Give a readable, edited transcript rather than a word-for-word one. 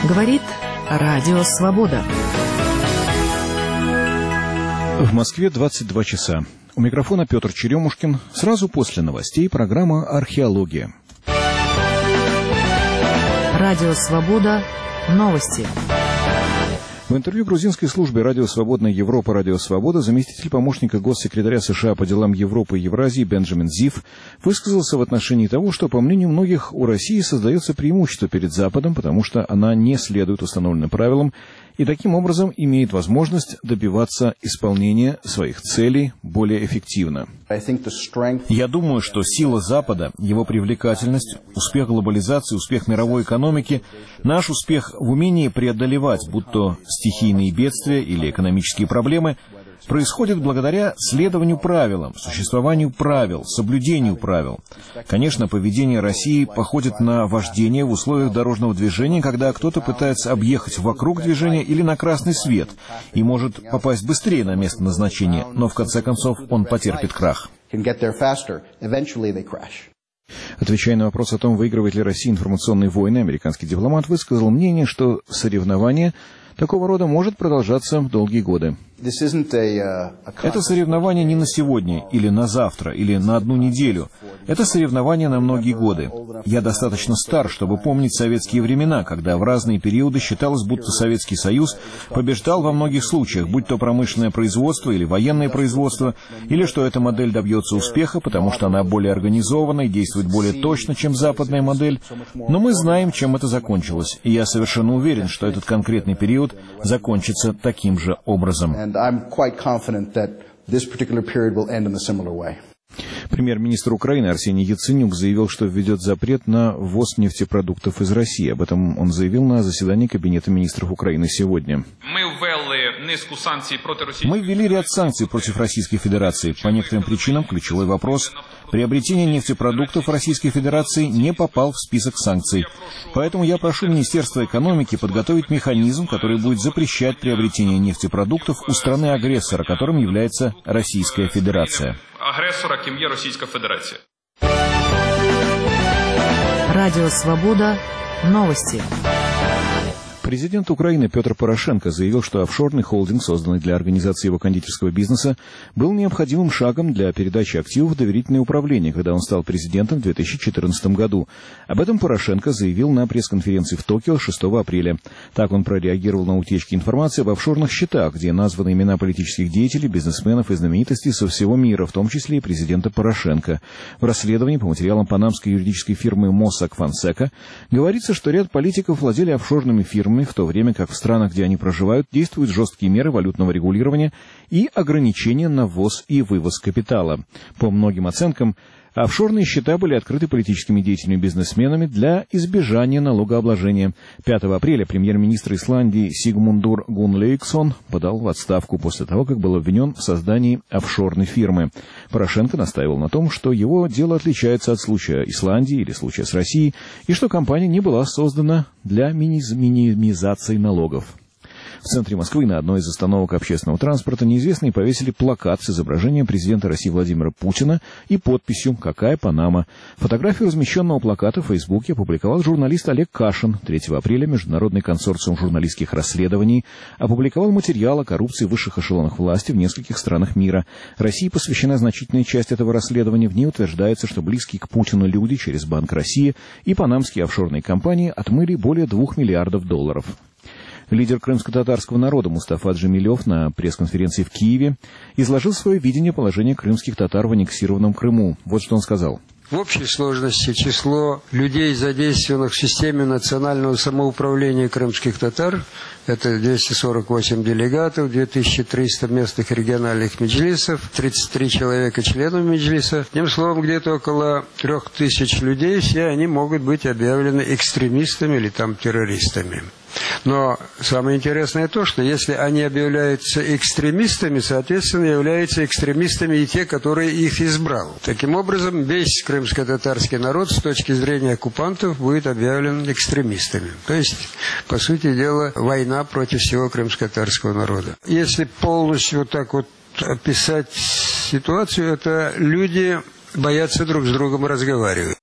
Говорит Радио Свобода. В Москве 22 часа. У микрофона Петр Черемушкин. Сразу после новостей программа «Археология». Радио Свобода. Новости. В интервью грузинской службе «Радио Свободная Европа» «Радио Свобода» заместитель помощника госсекретаря США по делам Европы и Евразии Бенджамин Зиф высказался в отношении того, что, по мнению многих, у России создается преимущество перед Западом, потому что она не следует установленным правилам и таким образом имеет возможность добиваться исполнения своих целей более эффективно. Я думаю, что сила Запада, его привлекательность, успех глобализации, успех мировой экономики, наш успех в умении преодолевать, будь то стихийные бедствия или экономические проблемы, происходит благодаря следованию правилам, существованию правил, соблюдению правил. Конечно, поведение России походит на вождение в условиях дорожного движения, когда кто-то пытается объехать вокруг движения или на красный свет и может попасть быстрее на место назначения, но в конце концов он потерпит крах. Отвечая на вопрос о том, выигрывает ли Россия информационные войны, американский дипломат высказал мнение, что соревнование такого рода может продолжаться долгие годы. Это соревнование не на сегодня, или на завтра, или на одну неделю. Это соревнование на многие годы. Я достаточно стар, чтобы помнить советские времена, когда в разные периоды считалось, будто Советский Союз побеждал во многих случаях, будь то промышленное производство или военное производство, или что эта модель добьется успеха, потому что она более организована и действует более точно, чем западная модель. Но мы знаем, чем это закончилось, и я совершенно уверен, что этот конкретный период закончится таким же образом. Премьер-министр Украины Арсений Яценюк заявил, что введет запрет на ввоз нефтепродуктов из России. Об этом он заявил на заседании Кабинета министров Украины сегодня. Мы ввели ряд санкций против Российской Федерации. По некоторым причинам ключевой вопрос – приобретение нефтепродуктов Российской Федерации не попал в список санкций. Поэтому я прошу Министерство экономики подготовить механизм, который будет запрещать приобретение нефтепродуктов у страны-агрессора, которым является Российская Федерация. Радио Свобода. Новости. Президент Украины Петр Порошенко заявил, что офшорный холдинг, созданный для организации его кондитерского бизнеса, был необходимым шагом для передачи активов в доверительное управление, когда он стал президентом в 2014 году. Об этом Порошенко заявил на пресс-конференции в Токио 6 апреля. Так он прореагировал на утечки информации об офшорных счетах, где названы имена политических деятелей, бизнесменов и знаменитостей со всего мира, в том числе и президента Порошенко. В расследовании по материалам панамской юридической фирмы Mossack Fonseca говорится, что ряд политиков владели офшорными фирмами, в то время как в странах, где они проживают, действуют жесткие меры валютного регулирования и ограничения на ввоз и вывоз капитала. По многим оценкам, офшорные счета были открыты политическими деятелями и бизнесменами для избежания налогообложения. 5 апреля премьер-министр Исландии Сигмундур Гунлейксон подал в отставку после того, как был обвинен в создании офшорной фирмы. Порошенко настаивал на том, что его дело отличается от случая Исландии или случая с Россией, и что компания не была создана для минимизации налогов. В центре Москвы на одной из остановок общественного транспорта неизвестные повесили плакат с изображением президента России Владимира Путина и подписью «Какая Панама?». Фотографию размещенного плаката в Фейсбуке опубликовал журналист Олег Кашин. 3 апреля Международный консорциум журналистских расследований опубликовал материал о коррупции в высших эшелонах власти в нескольких странах мира. России посвящена значительная часть этого расследования. В ней утверждается, что близкие к Путину люди через Банк России и панамские офшорные компании отмыли более $2 миллиардов. Лидер крымско-татарского народа Мустафа Джемилев на пресс-конференции в Киеве изложил свое видение положения крымских татар в аннексированном Крыму. Вот что он сказал. В общей сложности число людей, задействованных в системе национального самоуправления крымских татар, это 248 делегатов, 2300 местных региональных меджлисов, 33 человека членов меджлиса. Одним словом, где-то около 3000 людей, все они могут быть объявлены экстремистами или там террористами. Но самое интересное то, что если они объявляются экстремистами, соответственно, являются экстремистами и те, которые их избрал. Таким образом, весь крымско-татарский народ с точки зрения оккупантов будет объявлен экстремистами. То есть, по сути дела, война против всего крымско-татарского народа. Если полностью вот так вот описать ситуацию, это люди боятся друг с другом разговаривать.